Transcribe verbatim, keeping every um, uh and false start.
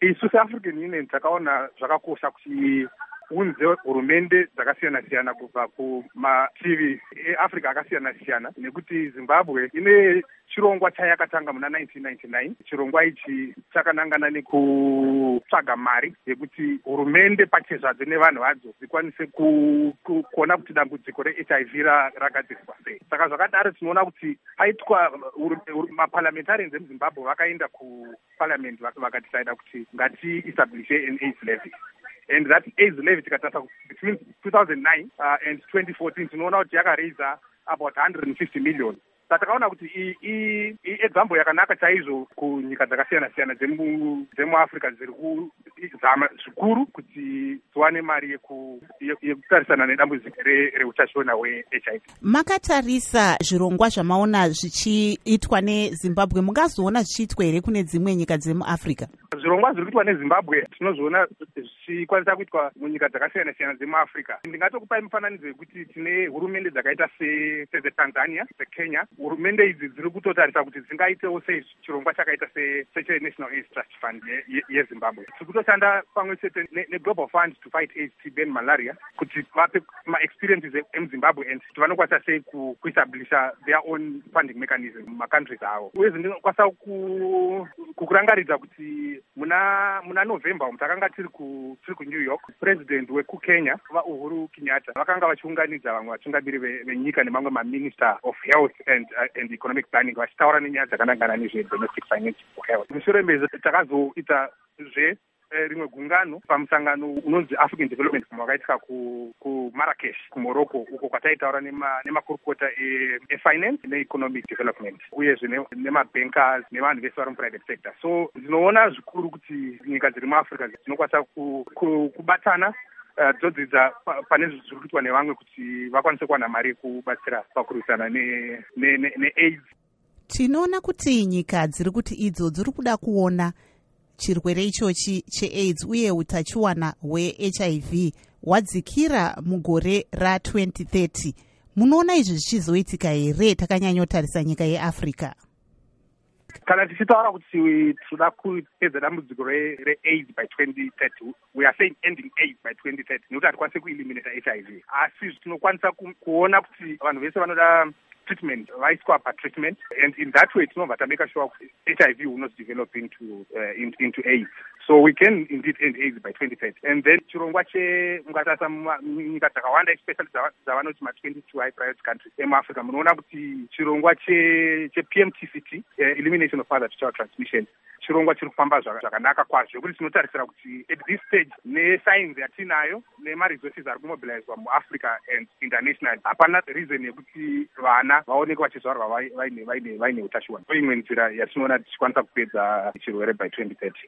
isu seAfrican Union takaona zvakakosha kuti unze hurumende dzakasiyana-siyana kubva kumativi eAfrica akasiyana-siyana, nekuti Zimbabwe ine chirongwa chayakatanga muna nineteen ninety-nine. Chirongwa ichi chakanangana nekutsvaga mari yekuti hurumende pachezvadzo nevanhu vadzo dzikwanise kuona kuti dambudziko reH I V ragadziriswa sei. Saka zvakadaro tinoona kuti paitwa maparliamentarians emuZimbabwe vakaenda kuparliament vakadecida kuti ngati establishe an AIDS levy. And that AIDS levy tikatasa between two thousand nine uh, and twenty fourteen tinoona kuti yakaraisa about one hundred fifty million. Takaona kuti i example yakanaka chaizvo kunyika dzakasiyana-siyana dzemuAfrica dziri kuzama zvikuru kuti dziwane mari yekutarisana nedambudziko reutachiona hweH I V. Makatarisa zvirongwa zvamaona zvichiitwa neZimbabwe, mungazoona zvichiitwa here kune dzimwe nyika dzemuAfrica? Zvirongwa zviri kuitwa neZimbabwe tinozviona zvichikwanisa kuitwa munyika dzakasiyana-siyana dzemuAfrica. Ndingatokupai mufananidzo wekuti tine hurumende dzakaita seTanzania, seKenya. Hurumende idzi dziri kutotarisa kuti dzingaitewo sei chirongwa chakaita seChaNational AIDS Trust Fund yeZimbabwe. Tiri kutoshanda pamwe chete neGlobal Fund to Fight AIDS, T B and Malaria kuti vape ma-experiences emuZimbabwe and kuti vanokwanisa sei kuestablisha their own funding mechanism mumacountries avo. Uyezve ndinokwanisa kukurangaridza kuti muna muna November takanga tiri ku tiri kuNew York, president wekuKenya Uhuru Kenyatta vakanga vachiunganidza vamwe vatungamiri venyika nemamwe maminister of health and uh, and economic planning vachitaura nenyaya dzakanangana nezvedomestic finance health. Mushure mezvo takazoita zve rimwe gungano pamusangano unonzi African Development wakaitika kuMarrakesh kuMorocco, uko kwataitaura nemakurukota efinance neeconomic development uyezve nemabankers nevanhu vese vari muprivate sector. So ndinoona zvikuru kuti nyika dziri muAfrica dzinokwanisa kubatana dzodzidza pane zviri kuitwa nevamwe kuti vakwanise kuwana mari yekubatsira pakurwisana neAIDS. Tinoona kuti nyika dziri kuti idzo dziri kuda kuona chirwere ichochi cheAIDS uye utachiwana hweH I V wadzikira mugore ra20 thirty. Munoona izvi zvichizoitika here takanyanyotarisa nyika yeAfrica? Kana tichitaura kuti tinoda kupedza dambudziko reAIDS by twenty thirty, we are saying ending AIDS by twenty thirty, nekuti hatikwanise kueliminate H I V. Asi tinokwanisa kuona kuti vanhu vese vanoda treatment vaiswa patreatment, and in that way tinobva tameka sure kuti H I V will not develop into uh, into, into AIDS. So we can indeed end AIDS by twenty thirty. And then chirongwa che mungatasa nyika dzakawanda especially dzavanoti ma twenty-two high priority countries emuAfrica, munoona kuti chirongwa che che P M T C T, uh, elimination of father to child transmission, chirongwa chiri kufamba zvakanaka kwazvo, kuti tinotarisira kuti at this stage nesigns yatinayo nemaresources ari kumobilizwa muAfrica and international, hapana reason yekuti vana vaoneke vachizvarwa vaine vaine vaine utachiwana. Imwe nzira yatinoona tichikwanisa kupedza chirwere by twenty thirty.